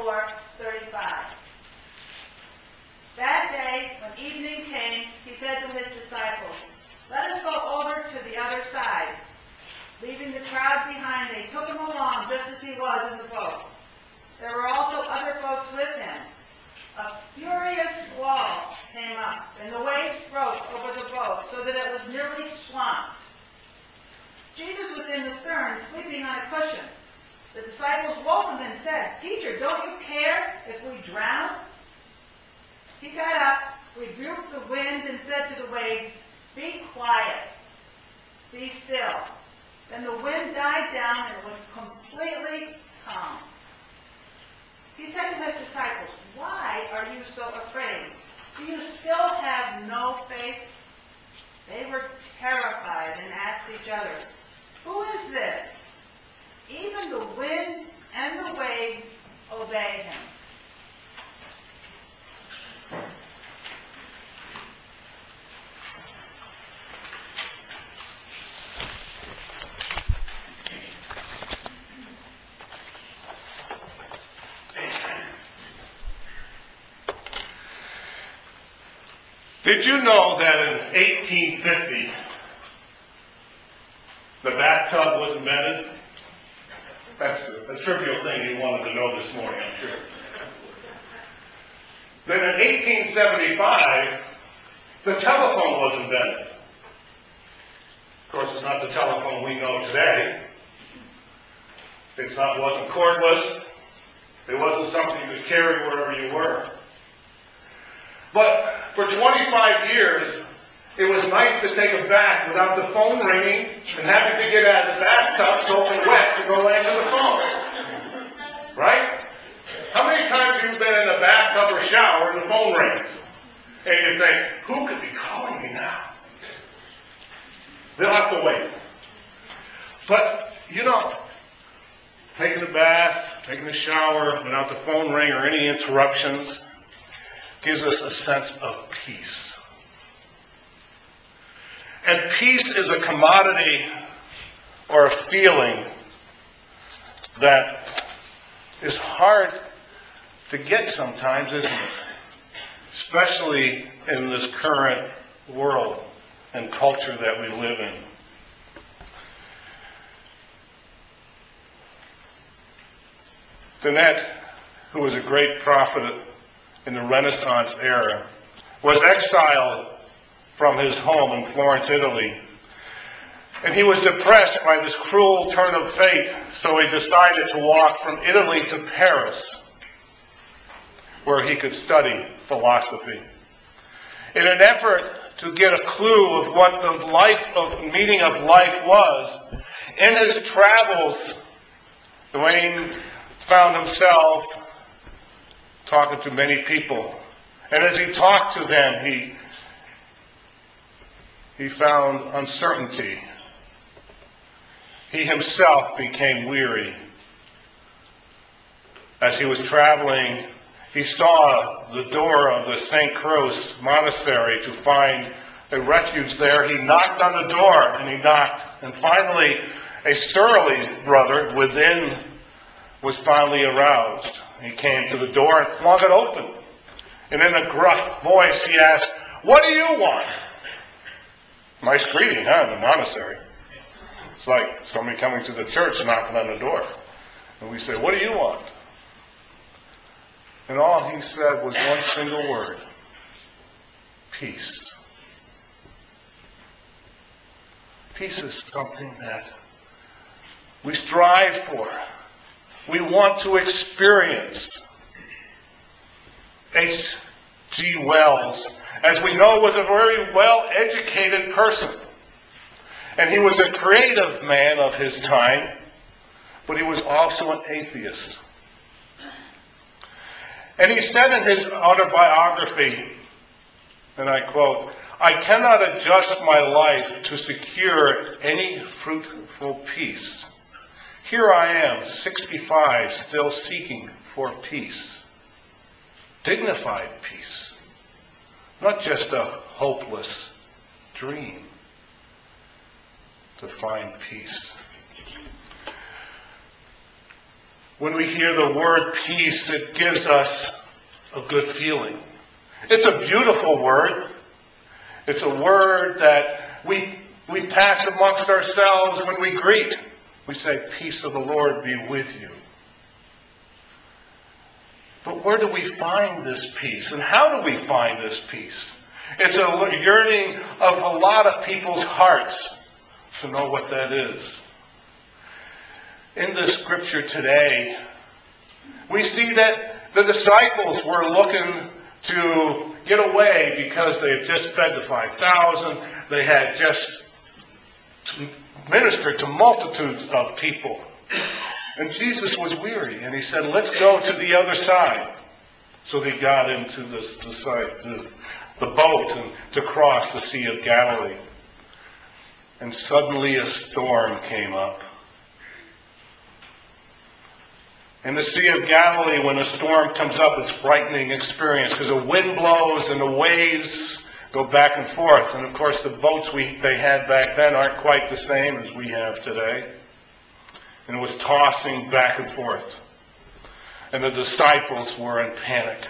34:35. That day, when evening came, he said to his disciples, "Let us go over to the other side." Leaving the crowd behind, they took him along just as he was in the boat. There were also other boats with him. A furious squall came up, and the waves broke over the boat so that it was nearly swamped. Jesus was in the stern, sleeping on a cushion. The disciples woke him and said, "Teacher, don't you care if we drown?" He got up, rebuked the wind, and said to the waves, "Be quiet, be still." Then the wind died down and it was completely calm. He said to his disciples, "Why are you so afraid? Do you still have no faith?" They were terrified and asked each other, "Who is this? Even the wind and the waves obey him." Did you know that in 1850, the bathtub was invented? That's a trivial thing you wanted to know this morning, I'm sure. Then in 1875, the telephone was invented. Of course, it's not the telephone we know today. It wasn't cordless. It wasn't something to carry wherever you were. But for 25 years, it was nice to take a bath without the phone ringing and having to get out of the bathtub soaking wet to go answer the phone. Right? How many times have you been in a bathtub or shower and the phone rings? And you think, who could be calling me now? They'll have to wait. But, taking a bath, taking a shower without the phone ring or any interruptions gives us a sense of peace. And peace is a commodity or a feeling that is hard to get sometimes, isn't it? Especially in this current world and culture that we live in. Dennett, who was a great prophet in the Renaissance era, was exiled from his home in Florence, Italy. And he was depressed by this cruel turn of fate, so he decided to walk from Italy to Paris, where he could study philosophy. In an effort to get a clue of what the meaning of life was, in his travels, Duane found himself talking to many people. And as he talked to them, he found uncertainty. He himself became weary. As he was traveling, he saw the door of the St. Croix monastery to find a refuge there. He knocked on the door, and he knocked. And finally, a surly brother within was finally aroused. He came to the door and flung it open. And in a gruff voice, he asked, "What do you want?" Nice greeting, huh, in the monastery. It's like somebody coming to the church knocking on the door. And we say, "What do you want?" And all he said was one single word: peace. Peace is something that we strive for. We want to experience. H.G. Wells, as we know, was a very well-educated person. And he was a creative man of his time, but he was also an atheist. And he said in his autobiography, and I quote, "I cannot adjust my life to secure any fruitful peace. Here I am, 65, still seeking for peace. Dignified peace, not just a hopeless dream. To find peace." when we hear the word peace, it gives us a good feeling. It's a beautiful word. It's a word that we pass amongst ourselves when we greet. We say, peace of the Lord be with you. But where do we find this peace? And how do we find this peace? It's a yearning of a lot of people's hearts to know what that is. In the scripture today, we see that the disciples were looking to get away because they had just fed the 5,000. They had just ministered to multitudes of people. And Jesus was weary, and he said, let's go to the other side. So they got into the boat and to cross the Sea of Galilee. And suddenly a storm came up. In the Sea of Galilee, when a storm comes up, it's a frightening experience because the wind blows and the waves go back and forth. And of course, the boats they had back then aren't quite the same as we have today. And it was tossing back and forth. And the disciples were in panic.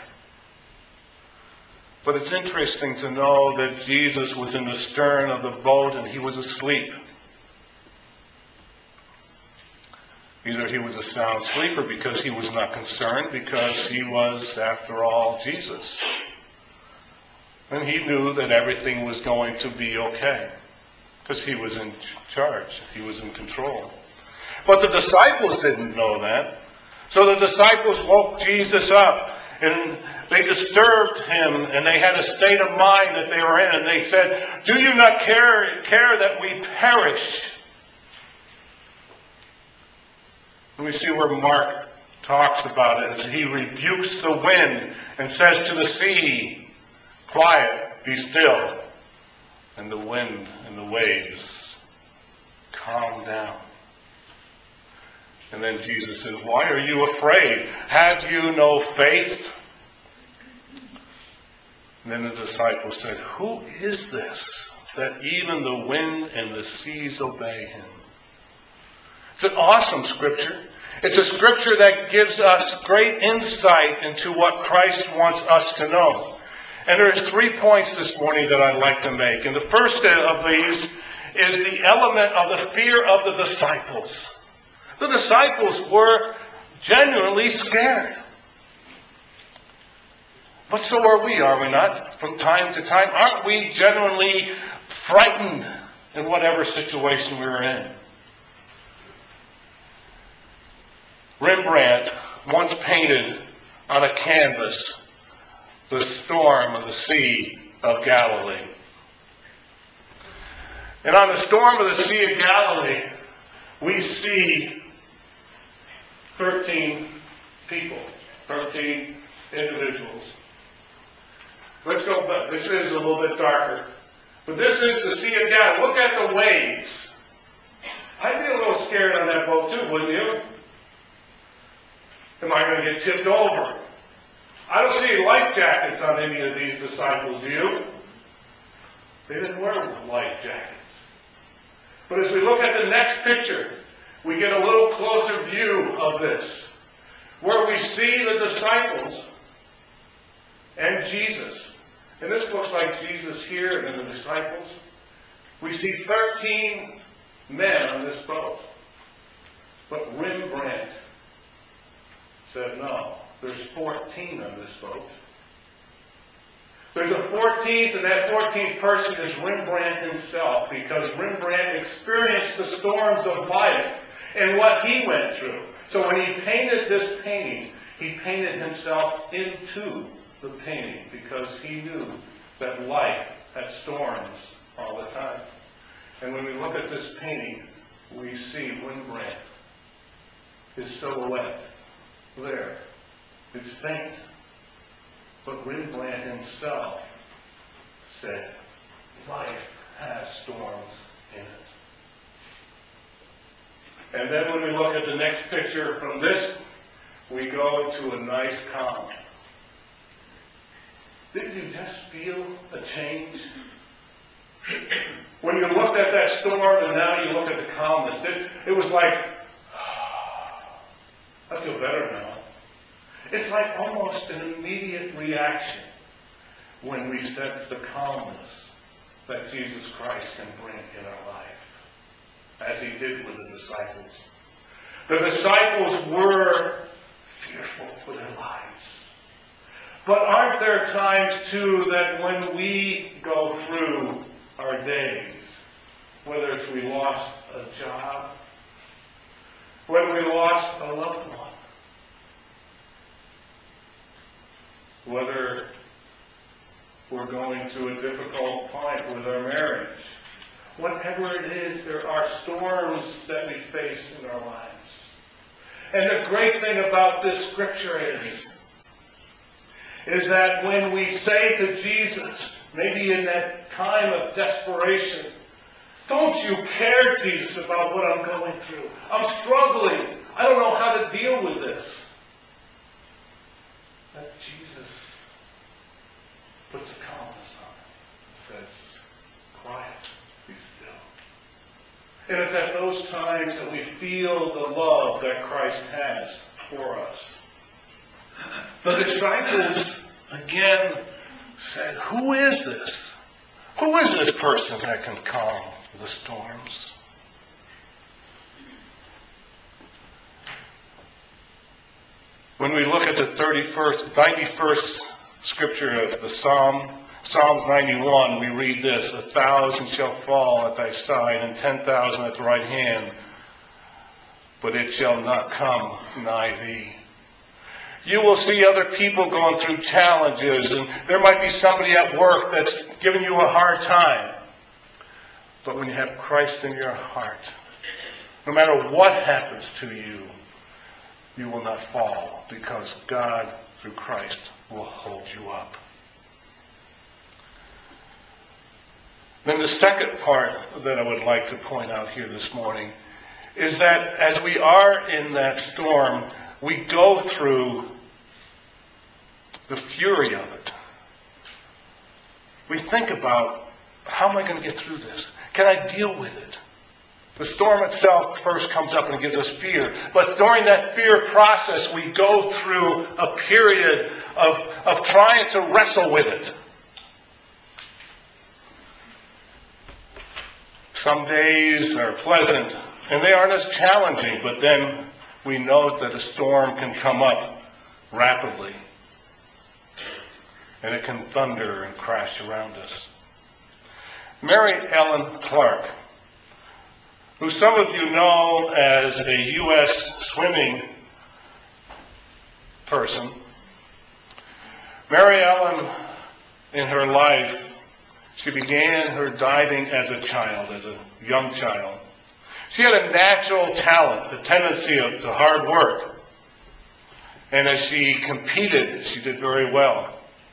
But it's interesting to know that Jesus was in the stern of the boat and he was asleep. Either he was a sound sleeper because he was not concerned, because he was, after all, Jesus. And he knew that everything was going to be okay, because he was in charge. He was in control. But the disciples didn't know that. So the disciples woke Jesus up, and they disturbed him, and they had a state of mind that they were in, and they said, do you not care that we perish? And we see where Mark talks about it, as he rebukes the wind and says to the sea, quiet, be still. And the wind and the waves calm down. And then Jesus says, why are you afraid? Have you no faith? And then the disciples said, who is this that even the wind and the seas obey him? It's an awesome scripture. It's a scripture that gives us great insight into what Christ wants us to know. And there's 3 points this morning that I'd like to make. And the first of these is the element of the fear of the disciples. The disciples were genuinely scared. But so are we not? From time to time, aren't we genuinely frightened in whatever situation we're in? Rembrandt once painted on a canvas the storm of the Sea of Galilee. And on the storm of the Sea of Galilee, we see 13 people, 13 individuals. Let's go back. This is a little bit darker. But this is the Sea of Galilee. Look at the waves. I'd be a little scared on that boat too, wouldn't you? Am I going to get tipped over? I don't see any life jackets on any of these disciples, do you? They didn't wear life jackets. But as we look at the next picture, we get a little closer view of this, where we see the disciples and Jesus. And this looks like Jesus here and then the disciples. We see 13 men on this boat. But Rembrandt said, no, there's 14 on this boat. There's a 14th, and that 14th person is Rembrandt himself, because Rembrandt experienced the storms of life and what he went through. So when he painted this painting, he painted himself into the painting, because he knew that life had storms all the time. And when we look at this painting, we see Rembrandt, his silhouette, there. It's faint. But Rembrandt himself said, life has storms in it. And then when we look at the next picture from this, we go to a nice calm. Didn't you just feel a change? When you looked at that storm and now you look at the calmness, it was like, I feel better now. It's like almost an immediate reaction when we sense the calmness that Jesus Christ can bring in our life, as he did with the disciples. The disciples were fearful for their lives. But aren't there times, too, that when we go through our days, whether it's we lost a job, when we lost a loved one, whether we're going through a difficult point with our marriage, whatever it is, there are storms that we face in our lives. And the great thing about this scripture is that when we say to Jesus, maybe in that time of desperation, don't you care, Jesus, about what I'm going through? I'm struggling. I don't know how to deal with this. That Jesus puts a calmness on it and says, quiet, be still. And it's at those times that we feel the love that Christ has for us. The disciples, again, said, who is this? Who is this person that can calm the storms? When we look at the 91st scripture of the Psalms 91, we read this, 1,000 shall fall at thy side and 10,000 at the right hand, but it shall not come nigh thee. You will see other people going through challenges, and there might be somebody at work that's giving you a hard time. But when you have Christ in your heart, no matter what happens to you, you will not fall, because God, through Christ, will hold you up. Then the second part that I would like to point out here this morning is that as we are in that storm, we go through the fury of it. We think about, how am I going to get through this? Can I deal with it? The storm itself first comes up and it gives us fear. But during that fear process, we go through a period of trying to wrestle with it. Some days are pleasant, and they aren't as challenging, but then we know that a storm can come up rapidly. And it can thunder and crash around us. Mary Ellen Clark, who some of you know as a U.S. swimming person, Mary Ellen, in her life, she began her diving as a child, as a young child. She had a natural talent, a tendency to hard work. And as she competed, she did very well.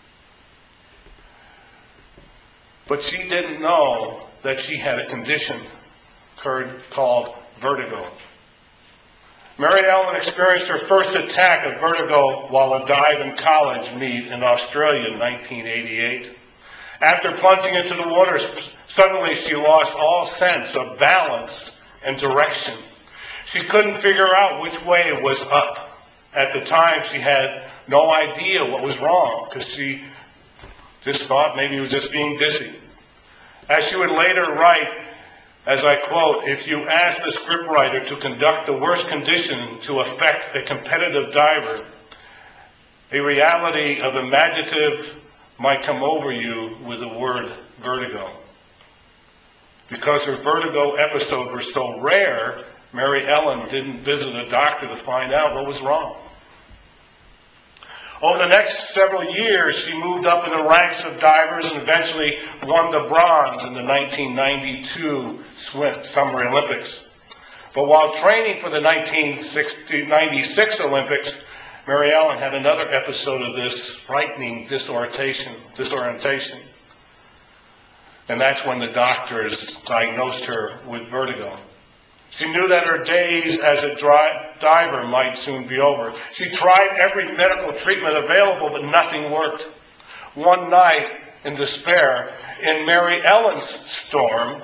But she didn't know that she had a condition called vertigo. Mary Ellen experienced her first attack of vertigo while a dive in college meet in Australia in 1988. After plunging into the water, suddenly she lost all sense of balance and direction. She couldn't figure out which way was up. At the time, she had no idea what was wrong, because she just thought maybe it was just being dizzy. As she would later write, as I quote, if you ask the scriptwriter to conduct the worst condition to affect a competitive diver, a reality of imaginative might come over you with the word vertigo. Because her vertigo episodes were so rare, Mary Ellen didn't visit a doctor to find out what was wrong. Over the next several years, she moved up in the ranks of divers and eventually won the bronze in the 1992 Summer Olympics. But while training for the 1996 Olympics, Mary Ellen had another episode of this frightening disorientation. And that's when the doctors diagnosed her with vertigo. She knew that her days as a diver might soon be over. She tried every medical treatment available, but nothing worked. One night, in despair, in Mary Ellen's storm,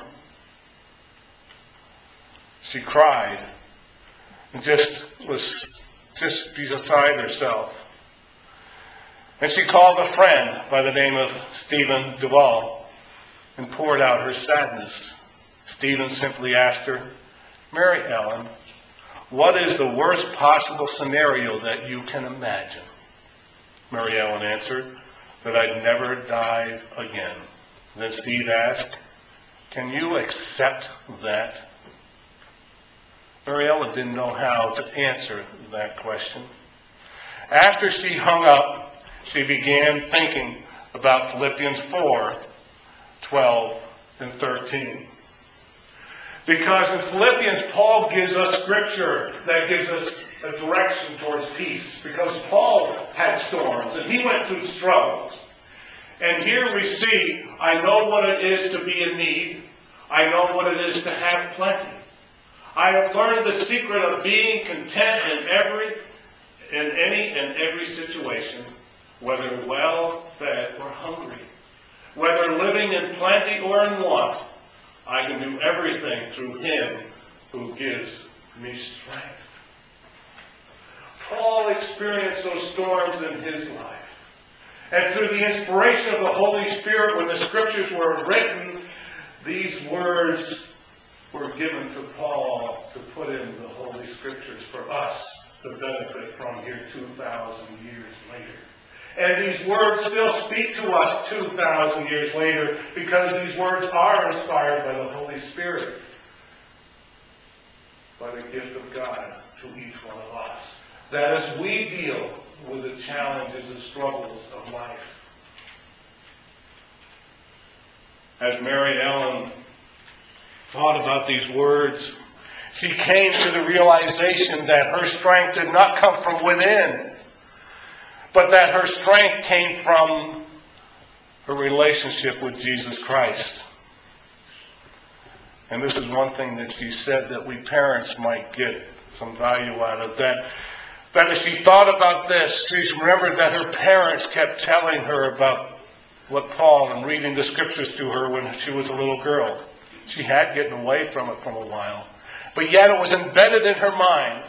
she cried and just was just beside herself. And she called a friend by the name of Stephen Duvall and poured out her sadness. Stephen simply asked her, "Mary Ellen, what is the worst possible scenario that you can imagine?" Mary Ellen answered, "That I'd never dive again." Then Steve asked, "Can you accept that?" Mary Ellen didn't know how to answer that question. After she hung up, she began thinking about Philippians 4:12 and 13. Because in Philippians, Paul gives us scripture that gives us a direction towards peace. Because Paul had storms and he went through struggles. And here we see, I know what it is to be in need. I know what it is to have plenty. I have learned the secret of being content in any and every situation, whether well-fed or hungry, whether living in plenty or in want. I can do everything through Him who gives me strength. Paul experienced those storms in his life. And through the inspiration of the Holy Spirit, when the Scriptures were written, these words were given to Paul to put in the Holy Scriptures for us to benefit from here 2,000 years later. And these words still speak to us 2,000 years later because these words are inspired by the Holy Spirit, by the gift of God to each one of us. That as we deal with the challenges and struggles of life, as Mary Ellen thought about these words, she came to the realization that her strength did not come from within, but that her strength came from her relationship with Jesus Christ. And this is one thing that she said that we parents might get some value out of, that as she thought about this, she remembered that her parents kept telling her about what Paul and reading the Scriptures to her when she was a little girl. She had gotten away from it for a while, but yet it was embedded in her mind.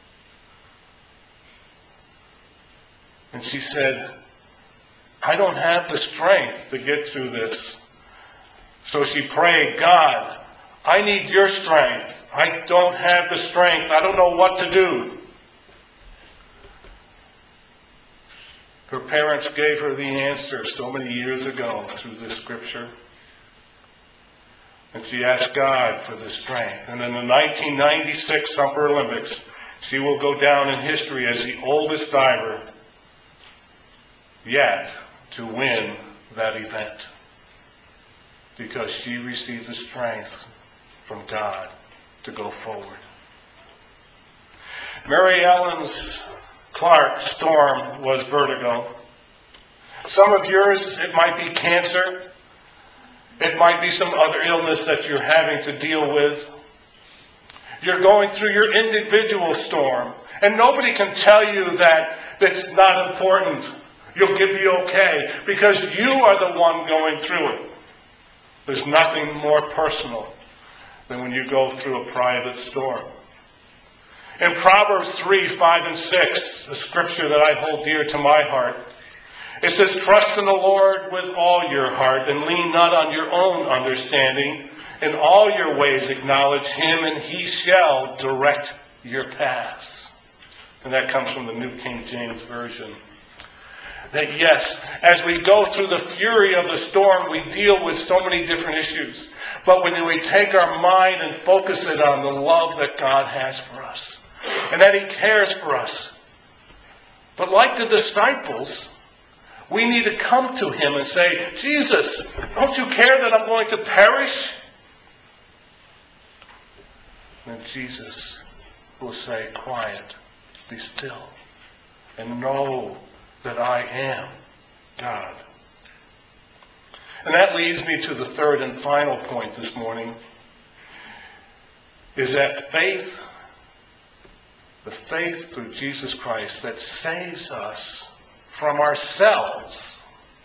And she said, "I don't have the strength to get through this." So she prayed, "God, I need your strength. I don't have the strength. I don't know what to do." Her parents gave her the answer so many years ago through this scripture. And she asked God for the strength. And in the 1996 Summer Olympics, she will go down in history as the oldest diver yet to win that event, because she received the strength from God to go forward. Mary Ellen's Clark storm was vertigo. Some of yours, it might be cancer. It might be some other illness that you're having to deal with. You're going through your individual storm, and nobody can tell you that it's not important. You'll be okay, because you are the one going through it. There's nothing more personal than when you go through a private storm. In Proverbs 3:5 and 6, a scripture that I hold dear to my heart, it says, "Trust in the Lord with all your heart, and lean not on your own understanding. In all your ways acknowledge Him, and He shall direct your paths." And that comes from the New King James Version. That yes, as we go through the fury of the storm, we deal with so many different issues. But when we take our mind and focus it on the love that God has for us, and that He cares for us. But like the disciples, we need to come to Him and say, "Jesus, don't you care that I'm going to perish?" And Jesus will say, "Quiet, be still, and know that I am God." And that leads me to the third and final point this morning, is that faith, the faith through Jesus Christ that saves us from ourselves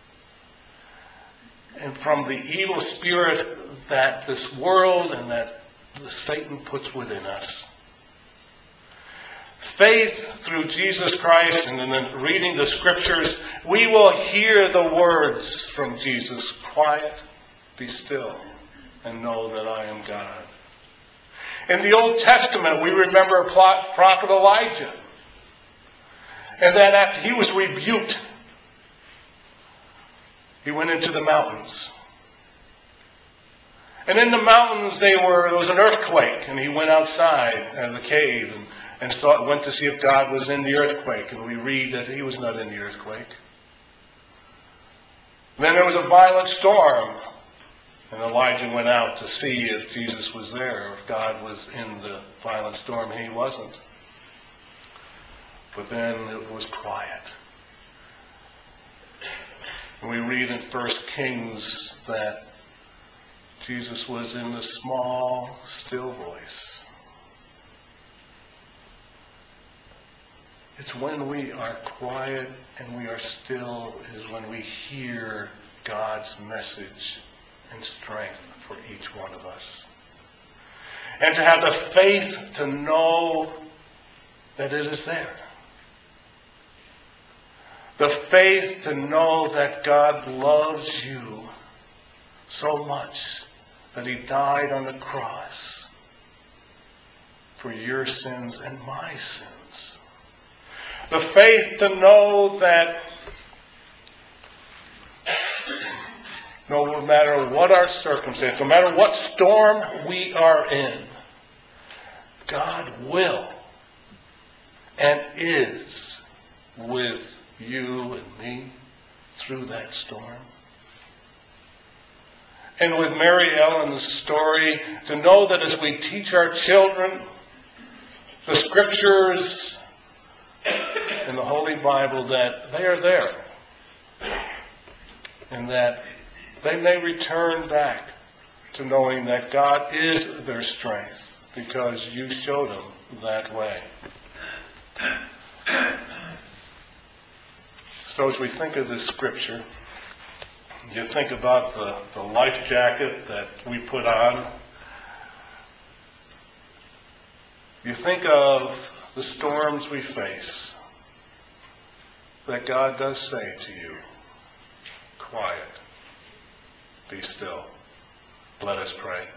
and from the evil spirit that this world and that Satan puts within us. faith through Jesus Christ and then reading the scriptures, we will hear the words from Jesus. Quiet, be still, and know that I am God. In the Old Testament, we remember prophet Elijah. And then after he was rebuked, he went into the mountains. And in the mountains there was an earthquake, and he went outside in the cave and went to see if God was in the earthquake. And we read that he was not in the earthquake. Then there was a violent storm, and Elijah went out to see if Jesus was there, if God was in the violent storm. He wasn't. But then it was quiet. And we read in 1 Kings that Jesus was in the small, still voice. It's when we are quiet and we are still is when we hear God's message and strength for each one of us. And to have the faith to know that it is there. The faith to know that God loves you so much that he died on the cross for your sins and my sins. The faith to know that no matter what our circumstance, no matter what storm we are in, God will and is with you and me through that storm. And with Mary Ellen's story, to know that as we teach our children the scriptures in the Holy Bible, that they are there. And that they may return back to knowing that God is their strength, because you showed them that way. So as we think of this scripture, you think about the life jacket that we put on. You think of the storms we face, that God does say to you, quiet, be still. Let us pray.